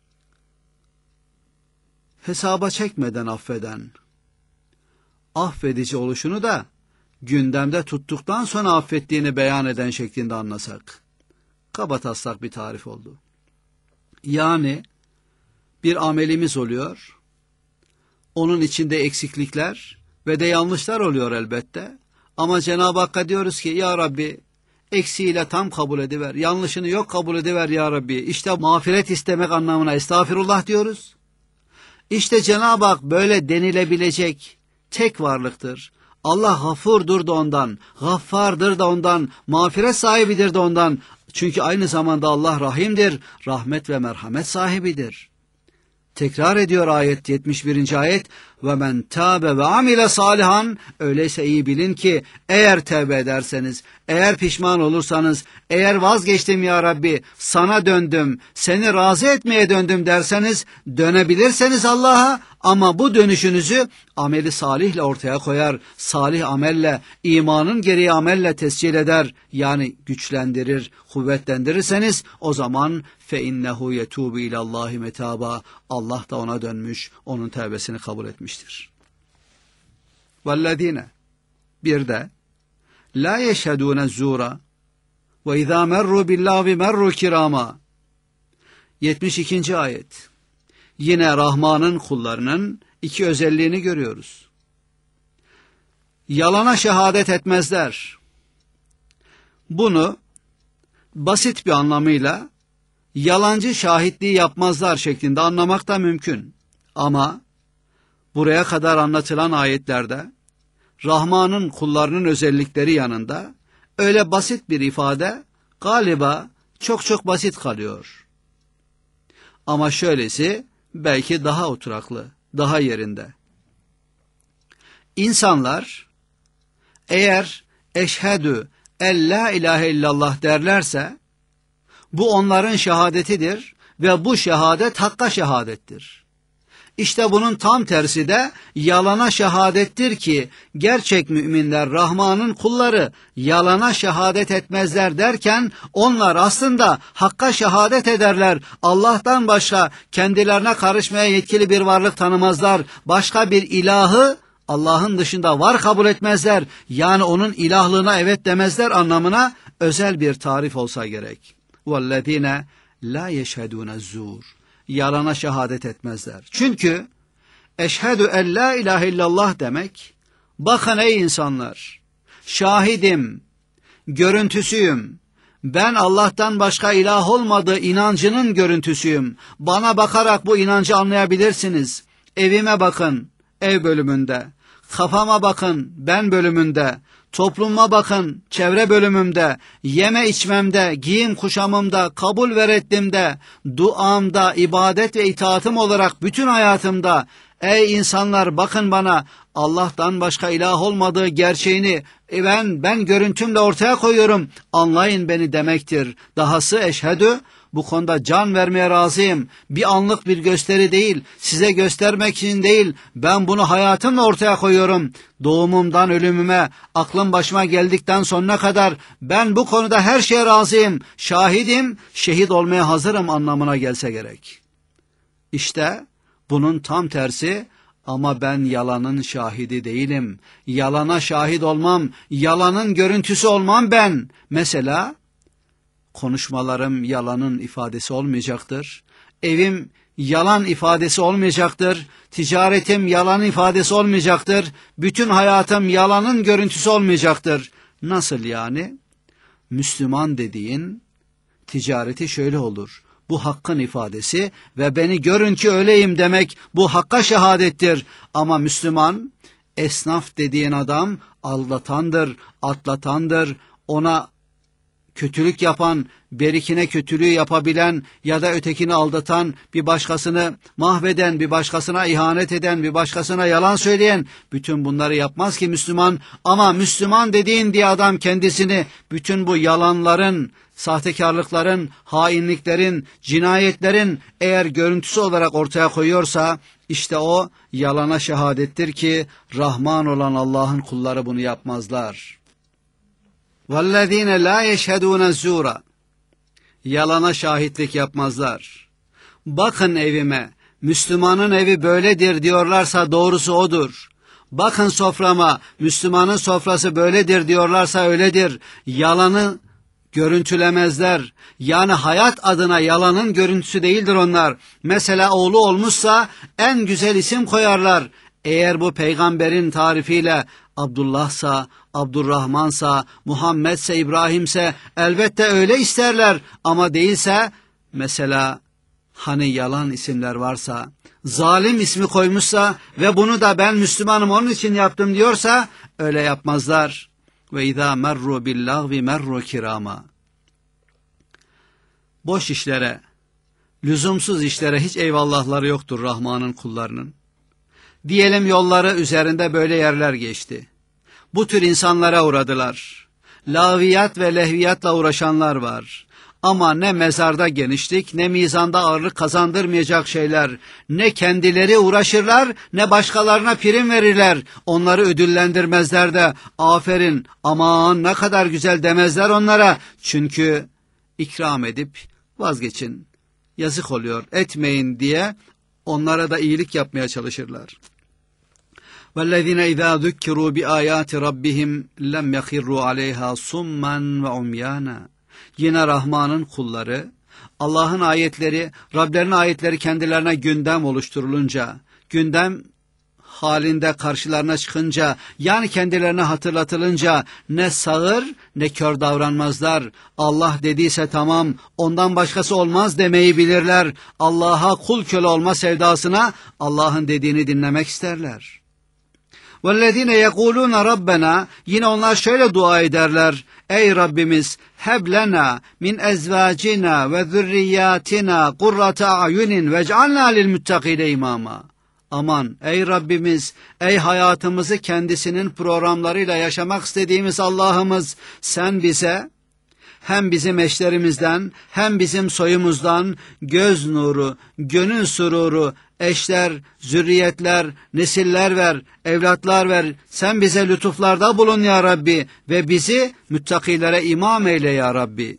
hesaba çekmeden affeden, affedici oluşunu da gündemde tuttuktan sonra affettiğini beyan eden şeklinde anlasak, kabataslak bir tarif oldu. Yani bir amelimiz oluyor, onun içinde eksiklikler ve de yanlışlar oluyor elbette. Ama Cenab-ı Hakk'a diyoruz ki ya Rabbi, eksiğiyle tam kabul ediver, yanlışını yok kabul ediver ya Rabbi. İşte mağfiret istemek anlamına estağfirullah diyoruz. İşte Cenab-ı Hak böyle denilebilecek tek varlıktır. Allah gafurdur da ondan, gaffardır da ondan, mağfiret sahibidir de ondan. Çünkü aynı zamanda Allah rahimdir, rahmet ve merhamet sahibidir. Tekrar ediyor ayet, 71. ayet. Ve men tâbe ve amile salihan. Öyleyse iyi bilin ki eğer tevbe ederseniz, eğer pişman olursanız, eğer vazgeçtim ya Rabbi, sana döndüm, seni razı etmeye döndüm derseniz, dönebilirseniz Allah'a, ama bu dönüşünüzü ameli salihle ortaya koyar, salih amelle, imanın gereği amelle tescil eder, yani güçlendirir, kuvvetlendirirseniz, o zaman فَاِنَّهُ يَتُوبُ اِلَى اللّٰهِ مَتَابًا. Allah da ona dönmüş, onun tevbesini kabul etmiştir. وَالَّذ۪ينَ Bir de لَا يَشْهَدُونَ الزُّورَ وَاِذَا مَرُّوا بِاللّٰهِ مَرُّوا كِرَامًا. 72. ayet. Yine Rahman'ın kullarının iki özelliğini görüyoruz. Yalana şehadet etmezler. Bunu basit bir anlamıyla yalancı şahitliği yapmazlar şeklinde anlamak da mümkün. Ama buraya kadar anlatılan ayetlerde Rahman'ın kullarının özellikleri yanında öyle basit bir ifade galiba çok basit kalıyor. Ama şöylesi belki daha oturaklı, daha yerinde. İnsanlar eğer eşhedü en la ilahe illallah derlerse, bu onların şehadetidir ve bu şehadet hakka şehadettir. İşte bunun tam tersi de yalana şehadettir ki gerçek müminler, Rahman'ın kulları yalana şehadet etmezler derken onlar aslında hakka şehadet ederler. Allah'tan başka kendilerine karışmaya yetkili bir varlık tanımazlar. Başka bir ilahı Allah'ın dışında var kabul etmezler. Yani onun ilahlığına evet demezler anlamına özel bir tarif olsa gerek. وَالَّذ۪ينَ لَا يَشْهَدُونَ الزُّورِ Yalana şehadet etmezler. Çünkü eşhedü en la ilahe illallah demek, bakın ey insanlar, şahidim, görüntüsüyüm, ben Allah'tan başka ilah olmadığı inancının görüntüsüyüm. Bana bakarak bu inancı anlayabilirsiniz. Evime bakın, ev bölümünde, kafama bakın, ben bölümünde, Topluma bakın, çevre bölümümde, yeme içmemde, giyim kuşamımda, kabul ve reddimde, duamda, ibadet ve itaatım olarak bütün hayatımda, ey insanlar bakın bana, Allah'tan başka ilah olmadığı gerçeğini ben görüntümle ortaya koyuyorum, anlayın beni demektir. Dahası eşhedü, bu konuda can vermeye razıyım. Bir anlık bir gösteri değil, size göstermek için değil, ben bunu hayatımla ortaya koyuyorum. Doğumumdan ölümüme, aklım başıma geldikten sonuna kadar ben bu konuda her şeye razıyım, şahidim, şehit olmaya hazırım anlamına gelse gerek. İşte bunun tam tersi, ama ben yalanın şahidi değilim. Yalana şahit olmam, yalanın görüntüsü olmam ben. Mesela konuşmalarım yalanın ifadesi olmayacaktır. Evim yalan ifadesi olmayacaktır. Ticaretim yalan ifadesi olmayacaktır. Bütün hayatım yalanın görüntüsü olmayacaktır. Nasıl yani? Müslüman dediğin ticareti şöyle olur. Bu hakkın ifadesi ve beni görün ki öyleyim demek bu hakka şehadettir. Ama Müslüman, esnaf dediğin adam aldatandır, atlatandır, ona kötülük yapan, berikine kötülüğü yapabilen ya da ötekini aldatan, bir başkasını mahveden, bir başkasına ihanet eden, bir başkasına yalan söyleyen, bütün bunları yapmaz ki Müslüman. Ama Müslüman dediğin diye adam kendisini bütün bu yalanların, sahtekarlıkların, hainliklerin, cinayetlerin eğer görüntüsü olarak ortaya koyuyorsa, işte o yalana şehadettir ki Rahman olan Allah'ın kulları bunu yapmazlar. وَالَّذ۪ينَ لَا يَشْهَدُونَ الزُّورَ, yalana şahitlik yapmazlar. Bakın evime, Müslümanın evi böyledir diyorlarsa doğrusu odur. Bakın soframa, Müslümanın sofrası böyledir diyorlarsa öyledir. Yalanı görüntülemezler. Yani hayat adına yalanın görüntüsü değildir onlar. Mesela oğlu olmuşsa en güzel isim koyarlar. Eğer bu peygamberin tarifiyle Abdullah'sa, Abdurrahman'sa, Muhammed'se, İbrahim'se elbette öyle isterler. Ama değilse, mesela hani yalan isimler varsa, zalim ismi koymuşsa ve bunu da ben Müslümanım onun için yaptım diyorsa öyle yapmazlar. Ve izâ merru billâhvi merru kirâma. Boş işlere, lüzumsuz işlere hiç eyvallahları yoktur Rahman'ın kullarının. Diyelim yolları üzerinde böyle yerler geçti. Bu tür insanlara uğradılar. Laviyat ve lehviyatla uğraşanlar var. Ama ne mezarda genişlik, ne mizanda ağırlık kazandırmayacak şeyler, ne kendileri uğraşırlar, ne başkalarına prim verirler. Onları ödüllendirmezler de, aferin, aman ne kadar güzel demezler onlara. Çünkü ikram edip vazgeçin, yazık oluyor, etmeyin diye onlara da iyilik yapmaya çalışırlar. وَالَّذِينَ اِذَا ذُكِّرُوا بِآيَاتِ رَبِّهِمْ لَمْ يَخِرُّوا عَلَيْهَا صُمًّا وَعُمْيَانًا. Yine Rahman'ın kulları, Allah'ın ayetleri, Rablerinin ayetleri kendilerine gündem oluşturulunca, gündem halinde karşılarına çıkınca, yani kendilerine hatırlatılınca ne sağır ne kör davranmazlar. Allah dediyse tamam, ondan başkası olmaz demeyi bilirler. Allah'a kul köle olma sevdasına Allah'ın dediğini dinlemek isterler. وَالَّذ۪ينَ يَقُولُونَ رَبَّنَا, yine onlar şöyle dua ederler. Ey Rabbimiz, heblena min ezvacina ve zürriyatina kurrata a'yunin vec'alna lil muttaqine imama. Aman ey Rabbimiz, ey hayatımızı kendisinin programlarıyla yaşamak istediğimiz Allah'ımız, sen bize hem bizim eşlerimizden hem bizim soyumuzdan göz nuru, gönül sururu, eşler, zürriyetler, nesiller ver, evlatlar ver. Sen bize lütuflarda bulun ya Rabbi ve bizi müttakilere imam eyle ya Rabbi.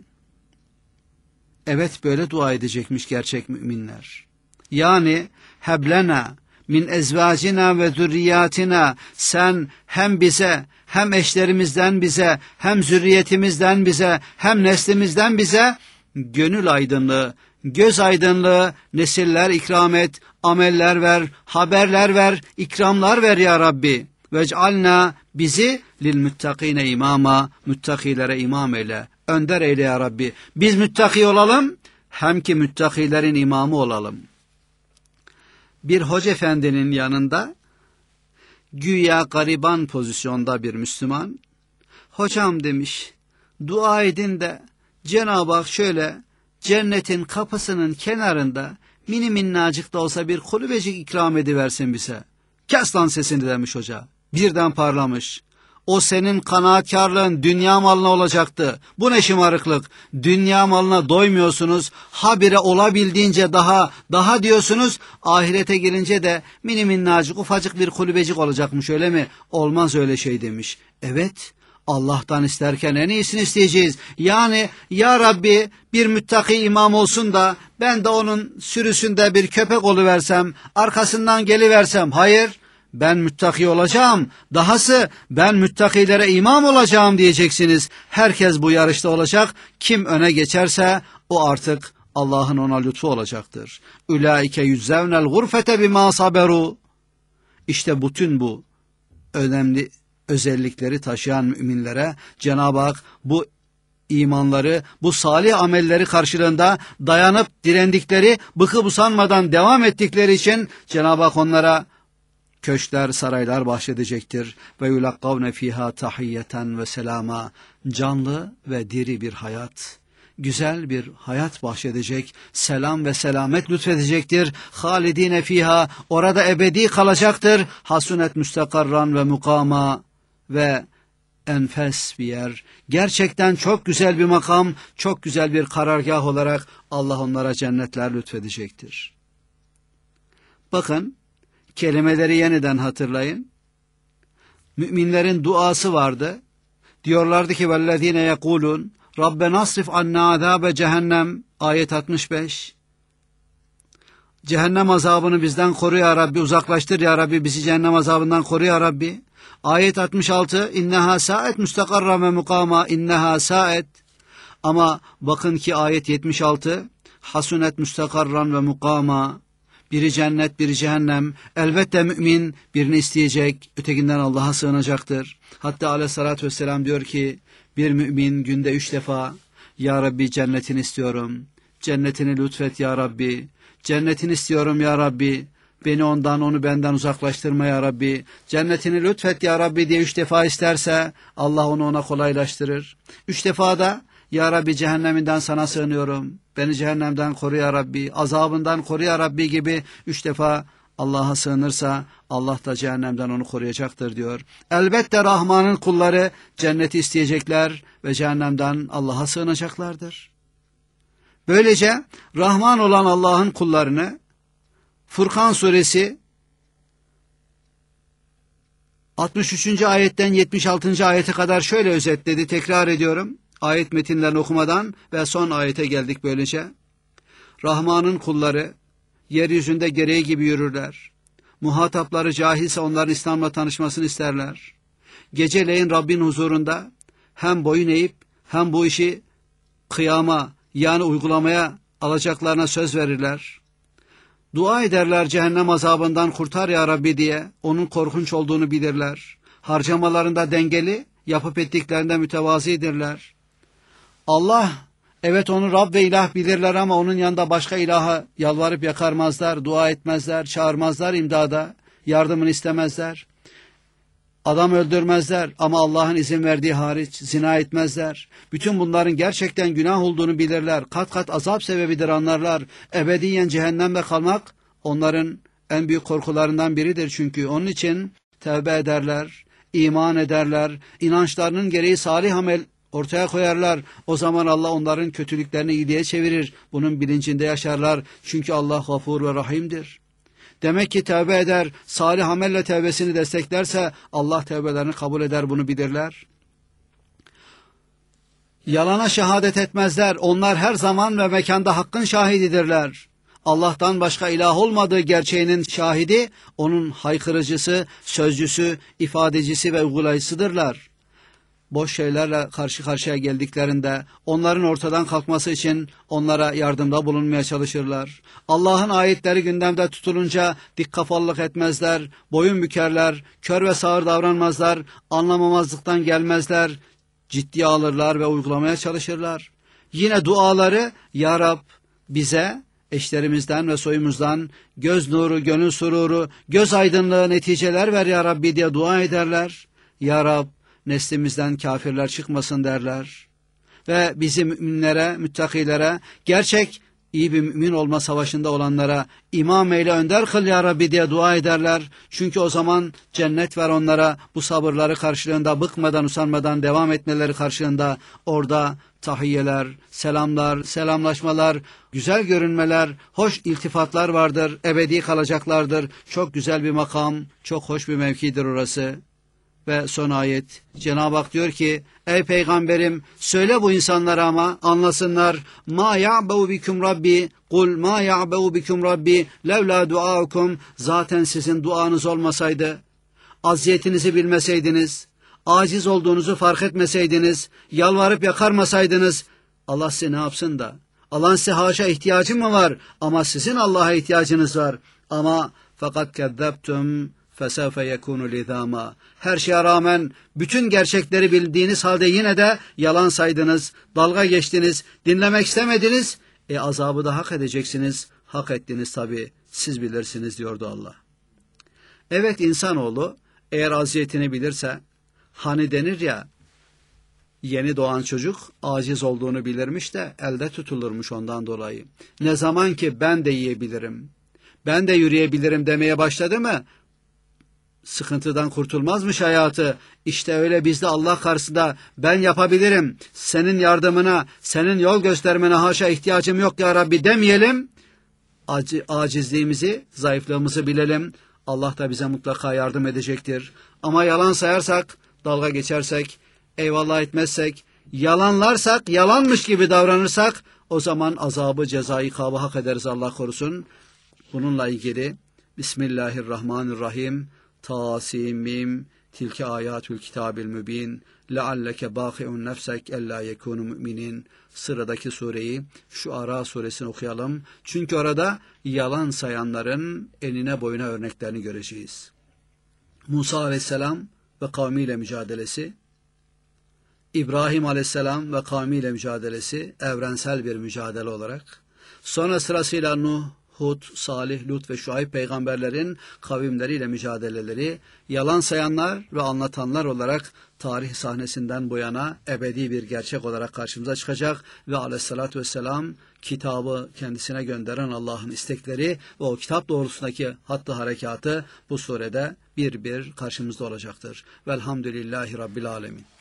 Evet, böyle dua edecekmiş gerçek müminler. Yani heblena min ezvacina ve zürriyatina, sen hem bize hem eşlerimizden bize hem zürriyetimizden bize hem neslimizden bize gönül aydınlığı, göz aydınlığı, nesiller ikram et, ameller ver, haberler ver, ikramlar ver ya Rabbi. Vec'alna, bizi lil müttakine imama, müttakilere imam eyle, önder eyle ya Rabbi. Biz müttaki olalım, hem ki müttakilerin imamı olalım. Bir hoca efendinin yanında güya gariban pozisyonda bir Müslüman, hocam demiş, dua edin de Cenab-ı Hak şöyle cennetin kapısının kenarında mini minnacık da olsa bir kulübecik ikram ediversin bize. Kes lan sesini demiş hoca. Birden parlamış. O senin kanaatkarlığın dünya malına olacaktı. Bu ne şımarıklık? Dünya malına doymuyorsunuz. Habire olabildiğince daha diyorsunuz. Ahirete girince de mini minnacık ufacık bir kulübecik olacakmış, öyle mi? Olmaz öyle şey demiş. Evet. Allah'tan isterken en iyisini isteyeceğiz. Yani ya Rabbi bir müttaki imam olsun da ben de onun sürüsünde bir köpek oluversem, arkasından geliversem. Hayır, ben müttaki olacağım. Dahası ben müttakilere imam olacağım diyeceksiniz. Herkes bu yarışta olacak. Kim öne geçerse o artık Allah'ın ona lütfu olacaktır. Ulaike yüzzevnel gurfete bima saberu. İşte bütün bu önemli özellikleri taşıyan müminlere Cenab-ı Hak bu imanları, bu salih amelleri karşılığında dayanıp direndikleri, bıkıp usanmadan devam ettikleri için Cenab-ı Hak onlara köşkler, saraylar bahşedecektir. Ve yulakkavne fiha tahiyyeten ve selama. Canlı ve diri bir hayat, güzel bir hayat bahşedecek, selam ve selamet lütfedecektir. Halidine fiha, orada ebedi kalacaktır. Hasunet müstakarran ve mukama, ve enfes bir yer. Gerçekten çok güzel bir makam, çok güzel bir karargah olarak Allah onlara cennetler lütfedecektir. Bakın, kelimeleri yeniden hatırlayın. Müminlerin duası vardı. Diyorlardı ki vellezine yekulun Rabbena asrif anna azabe cehennem, ayet 65. Cehennem azabını bizden koru ya Rabbi, uzaklaştır ya Rabbi, bizi cehennem azabından koru ya Rabbi. Ayet 66. İnneha saet müstakarra ve mukama, inneha saet. Ama bakın ki ayet 76. Hasunet müstakarran ve mukama. Biri cennet, biri cehennem. Elbette mümin birini isteyecek, ötekinden Allah'a sığınacaktır. Hatta aleyhissalatü vesselam diyor ki, bir mümin günde 3 defa, ya Rabbi cennetini istiyorum, cennetini lütfet ya Rabbi, cennetini istiyorum ya Rabbi, beni ondan, onu benden uzaklaştırma ya Rabbi, cennetini lütfet ya Rabbi diye 3 defa isterse, Allah onu ona kolaylaştırır. 3 defa da, ya Rabbi cehenneminden sana sığınıyorum, beni cehennemden koru ya Rabbi, azabından koru ya Rabbi gibi 3 defa Allah'a sığınırsa Allah da cehennemden onu koruyacaktır diyor. Elbette Rahman'ın kulları cenneti isteyecekler ve cehennemden Allah'a sığınacaklardır. Böylece Rahman olan Allah'ın kullarını Furkan suresi 63. ayetten 76. ayete kadar şöyle özetledi. Tekrar ediyorum. Ayet metinlerini okumadan ve son ayete geldik böylece. Rahman'ın kulları yeryüzünde gereği gibi yürürler. Muhatapları cahilse onların İslam'la tanışmasını isterler. Geceleyin Rabbin huzurunda hem boyun eğip hem bu işi kıyama, yani uygulamaya alacaklarına söz verirler. Dua ederler, cehennem azabından kurtar ya Rabbi diye, onun korkunç olduğunu bilirler. Harcamalarında dengeli, yapıp ettiklerinde mütevazidirler. Allah, evet onu Rab ve ilah bilirler ama onun yanında başka ilaha yalvarıp yakarmazlar, dua etmezler, çağırmazlar imdada, yardımını istemezler. Adam öldürmezler ama Allah'ın izin verdiği hariç zina etmezler. Bütün bunların gerçekten günah olduğunu bilirler. Kat kat azap sebebidir anlarlar. Ebediyen cehennemde kalmak onların en büyük korkularından biridir çünkü. Onun için tevbe ederler, iman ederler, inançlarının gereği salih amel ortaya koyarlar. O zaman Allah onların kötülüklerini iyiliğe çevirir. Bunun bilincinde yaşarlar. Çünkü Allah gafur ve rahimdir. Demek ki tevbe eder, salih amelle tevbesini desteklerse Allah tevbelerini kabul eder, bunu bilirler. Yalana şehadet etmezler. Onlar her zaman ve mekanda hakkın şahididirler. Allah'tan başka ilah olmadığı gerçeğinin şahidi, onun haykırıcısı, sözcüsü, ifadecisi ve uygulayıcısıdırlar. Boş şeylerle karşı karşıya geldiklerinde onların ortadan kalkması için onlara yardımda bulunmaya çalışırlar. Allah'ın ayetleri gündemde tutulunca dik kafalılık etmezler, boyun bükerler, kör ve sağır davranmazlar, anlamamazlıktan gelmezler, ciddiye alırlar ve uygulamaya çalışırlar. Yine duaları, ya Rab bize eşlerimizden ve soyumuzdan göz nuru, gönül sururu, göz aydınlığı neticeler ver ya Rabbi diye dua ederler. Ya Rab neslimizden kafirler çıkmasın derler. Ve bizi müminlere, müttakilere, gerçek iyi bir mümin olma savaşında olanlara imam eyle, önder kıl ya Rabbi diye dua ederler. Çünkü o zaman cennet ver onlara, bu sabırları karşılığında, bıkmadan usanmadan devam etmeleri karşılığında orada tahiyyeler, selamlar, selamlaşmalar, güzel görünmeler, hoş iltifatlar vardır, ebedi kalacaklardır. Çok güzel bir makam, çok hoş bir mevkidir orası. Ve son ayet, Cenab-ı Hak diyor ki, ey peygamberim söyle bu insanlara ama anlasınlar. Ma ya'beu bikum rabbi, kul ma ya'beu bikum rabbi levla duaukum. Zaten sizin duanız olmasaydı, aziyetinizi bilmeseydiniz, aciz olduğunuzu fark etmeseydiniz, yalvarıp yakarmasaydınız, Allah size ne yapsın da? Allah'ın size haşa ihtiyacı mı var? Ama sizin Allah'a ihtiyacınız var. Ama fakat kezzebtum fesevfe yekunu lizama. Her şeye rağmen bütün gerçekleri bildiğiniz halde yine de yalan saydınız, dalga geçtiniz, dinlemek istemediniz. Azabı da hak edeceksiniz. Hak ettiniz tabii. Siz bilirsiniz diyordu Allah. Evet, insanoğlu eğer aziyetini bilirse, hani denir ya, yeni doğan çocuk aciz olduğunu bilirmiş de elde tutulurmuş ondan dolayı. Ne zaman ki ben de yiyebilirim, ben de yürüyebilirim demeye başladı mı, sıkıntıdan kurtulmazmış hayatı. İşte öyle biz de Allah karşısında ben yapabilirim, senin yardımına, senin yol göstermene haşa ihtiyacım yok ya Rabbi demeyelim. Acizliğimizi, zayıflığımızı bilelim. Allah da bize mutlaka yardım edecektir. Ama yalan sayarsak, dalga geçersek, eyvallah etmezsek, yalanlarsak, yalanmış gibi davranırsak, o zaman azabı, cezayı, ikabı hak ederiz, Allah korusun. Bununla ilgili Bismillahirrahmanirrahim. Tasimim tilke ayatül kitabil mübin lealleke bâhi'un nefsek ellâ yekûnü müminin. Sıradaki sureyi, şu Ara suresini okuyalım. Çünkü orada yalan sayanların enine boyuna örneklerini göreceğiz. Musa aleyhisselam ve kavmiyle mücadelesi, İbrahim aleyhisselam ve kavmiyle mücadelesi evrensel bir mücadele olarak, sonra sırasıyla Nuh, Hud, Salih, Lut ve Şuayb peygamberlerin kavimleriyle mücadeleleri, yalan sayanlar ve anlatanlar olarak tarih sahnesinden bu yana ebedi bir gerçek olarak karşımıza çıkacak ve aleyhissalatü vesselam kitabı kendisine gönderen Allah'ın istekleri ve o kitap doğrultusundaki hattı harekatı bu surede bir bir karşımızda olacaktır. Velhamdülillahi Rabbil Alemin.